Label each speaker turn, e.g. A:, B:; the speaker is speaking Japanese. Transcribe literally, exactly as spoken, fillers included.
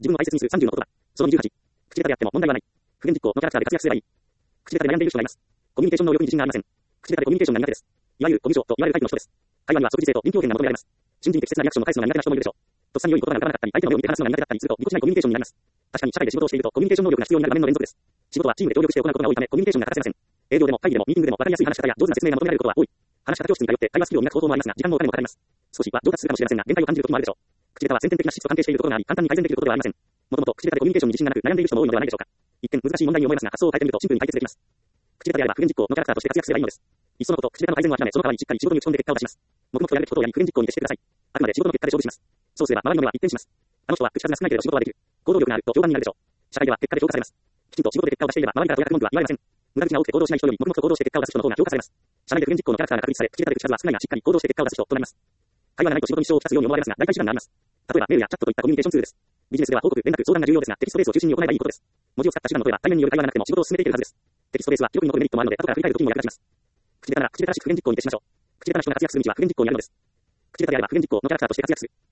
A: 自分を大切にするさんじゅうの言葉。そのにじゅうはち。口下手であっても問題はない。不言実行のキャラクターで活躍すればいい。口下手で悩んでいる人がいます。コミュニケーション能力に自信がありません。口下手でコミュニケーションが苦手です。いわゆるコミュ障と言われるタイプの人です。会話には即時性と臨機応変が求められます。瞬時に適切なリアクションを返すのが苦手な人もいるでしょう。とっさに良い言葉が浮かばなかったり、相手の目を見て話すのが苦手だったりすると、ぎこちないコミュニケーションになります。確かに社会で仕事をしているとコミュニケーション能力が必要になる場面の連続です。仕事はチームで協力して行うことが多いため、コミュニケーションが欠かせません。営業でも会議でもミーティングでも分かりやすい話し方や上手な説明が求められることは多い。話し方教室に通って会話スキルを磨く方法もありますが、時間もお金もかかります。少しは上達するかもしれませんが、限界を感じる時もあるでしょう。口下手は先天的な資質と関係しているところがあり、簡単に改善できることではありません。もともと口下手でコミュニケーションに自信がなく悩んでいる人も多いのではないでしょうか。一見難しい問題に思えますが、発想を変えてみるとシンプルに解決できます。口下手であれば不言実行のキャラクターとして活躍すればいいのです。いっそのこと、口下手の改善を諦め、その代わりにしっかり仕事に打ち込んで結果を出します。黙々とやるべきことをやり、不言実行に徹してください。あくまで仕事の結果で勝負します。そうすれば周りの目は一転します。あの人は口数が少ないけど仕事はできる。行動力があると評判になるでしょう。社会では結果で評価されます。きちんと仕事で結果を出していれば周りからとやく文句は言われません。無駄口が多くて行動しない人より黙々と行動して結果を出す人の方が評価されます。社内で不言実行のキャラクターが確立され、口下手で口数は少ないがしっかり行動して結果を出す人となります。会話がないと仕事に支障をきたすように思われますが、大体手段があります。例えばメールやチャットといったコミュニケーションツールです。ビジネスでは報告、連絡、相談が重要ですが、テキストベースを中心に行えばいいことです。文字を使った手段の例えば対面による会話がなくても仕事を進めていけるはずです。テキストベースは記憶に残るメリットもあるので、後から振り返る時にも役立ちます。口下手なら口下手らしく不言実行に徹しましょう。口下手な人が活躍する道は不言実行にあるのです。口下手であれば不言実行のキャラクターとして活躍する。